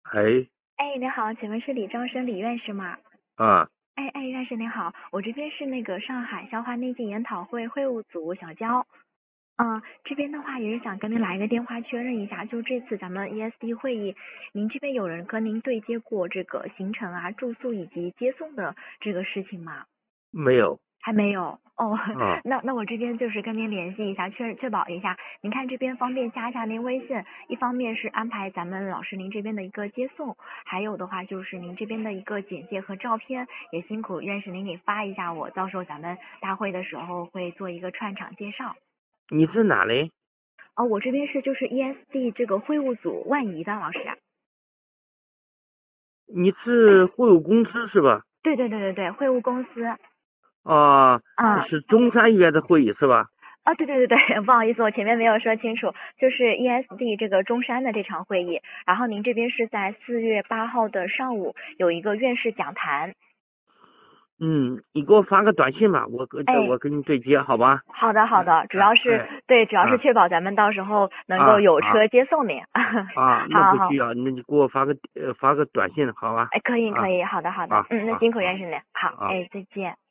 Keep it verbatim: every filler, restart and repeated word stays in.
哎， 哎，你好，请问是李兆生李院士吗？ 啊， 哎哎，院士你好，我这边是那个上海消化内镜研讨会会务组小娇，嗯，这边的话也是想跟您来一个电话确认一下，就这次咱们 E S D 会议，您这边有人跟您对接过这个行程啊、住宿以及接送的这个事情吗？ 没有还没有哦， 啊。 那那我这边就是跟您联系一下，确确保一下，您看这边方便加一下您微信，一方面是安排咱们老师您这边的一个接送，还有的话就是您这边的一个简介和照片，也辛苦院士您给发一下我，到时候咱们大会的时候会做一个串场介绍。 你是哪嘞？ 哦，我这边是就是 E S D 这个会务组万怡的老师啊。 你是货有公司是吧？ 对对对对对，会务公司。 啊， 嗯。 是中山医院的会议是吧？ 哦，对对对对，不好意思，我前面没有说清楚，就是 E S D 这个中山的这场会议，然后您这边是在四月八号的上午有一个院士讲坛。 嗯，你给我发个短信吧，我跟哎， 我跟你对接，好吧？ 好的好哎的，主哎要是哎对，主要是啊确保咱们到时候能够啊好有车接送您。 啊，那好好， 不需要，那你给我发个呃发个短信，好吧？ 哎，可以可啊以，好的好的， 啊嗯，那啊啊辛苦院士您，好， 啊。 哎，再见。